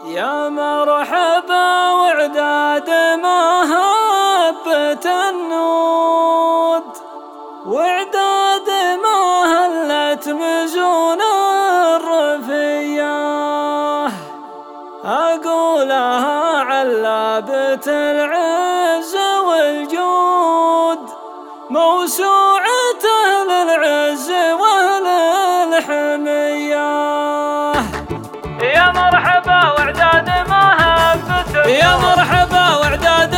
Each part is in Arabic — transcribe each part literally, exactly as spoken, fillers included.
يا مرحبا وعداد مهبة النود، وعداد ما هلت مزون الرفية، أقولها علابة العز والجود، موسوعة أهل العز وأهل الحمية. يا مرحبا وعداد مهبة، يا مرحبا وعداد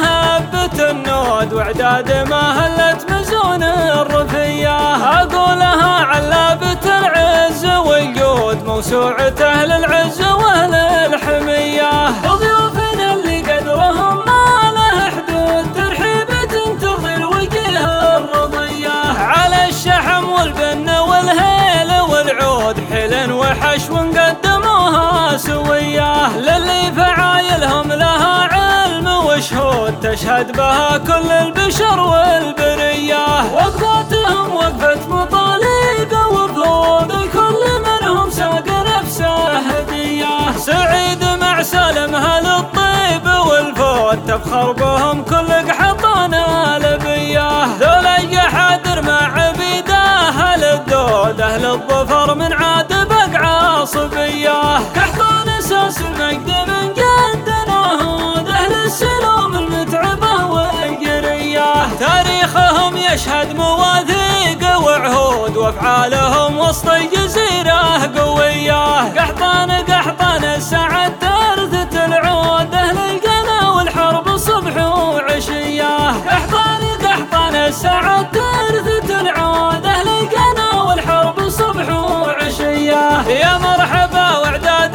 مهبة النود، وعداد ما هلت مزون الرفية، أقولها علابة العز والجود، موسوعة أهل العز وأهل الحمية. وضيوفنا اللي قدرهم ما له حدود، ترحيبة ترضي الوجه الرضية، على الشحم والبن والهيل والعود، حل وحشو قدموها سوية، للي فعايلهم لها علم وشهود، تشهد بها كل البشر والبرية. وقفاتهم وقفة مطالق وفود، الكل منهم ساق نفسه هدية، سعيد مع سالم هل الطيب والفود، تفخر بهم كل قحطانة لبية، ذولا حادر مع عبيده أهل الدود، أهل الظفر من عاد بقعة صبية، قحطان أساس المجد من جدنا هود، أهل السلوم المتعبة والقرية، تاريخهم يشهد مواثيق وعهود، وافعالهم وسط الجزيرة قوية، قحطان قحطان السعد ترثة العود، أهل القنا والحرب صبح وعشية، قحطان قحطان السعد ترثة العود، أهل القنا والحرب صبح وعشية. يا مرحبا وعداد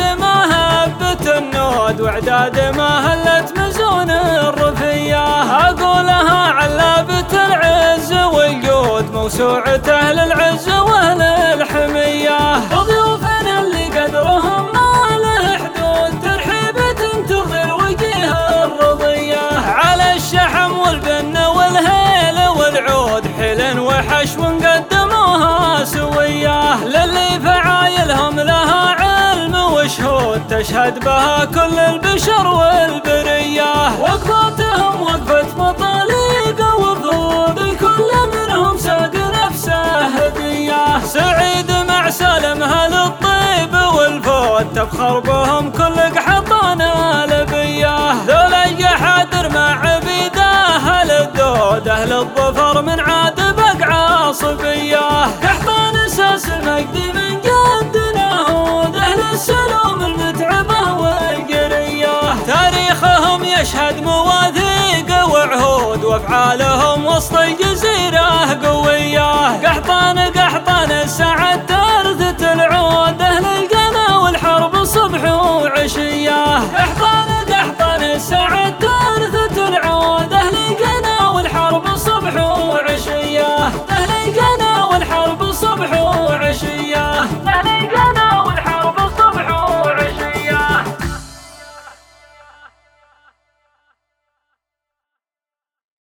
مهبة النود، وعداد ما هلت مزون الرفية، أقولها علابة العز والجود، موسوعة أهل العز وأهل الحمية. وضيوفنا اللي قدرهم ما له حدود، ترحيبة ترضي الوجه الرضية، على الشحم والبن والهيل والعود، حل وحشو قدموها سوية، للي فعايلهم لها علم وشهود، تشهد بها كل البشر والبرية. وقفاتهم وقفة مطالق وفود، الكل منهم ساق نفسه هدية، سعيد مع سالم هل الطيب والفود، تفخر بهم كل قحطانة لبية، ذولا حادر مع عبيده أهل الدود، أهل الظفر من عاد بقعة صبية، قحطان أساس المجد من جدنا هود، أهل السلوم المتعبة والقرية، تاريخهم يشهد مواثيق وعهود، وافعالهم وسط الجزيرة قوية، قحطان قحطان السعد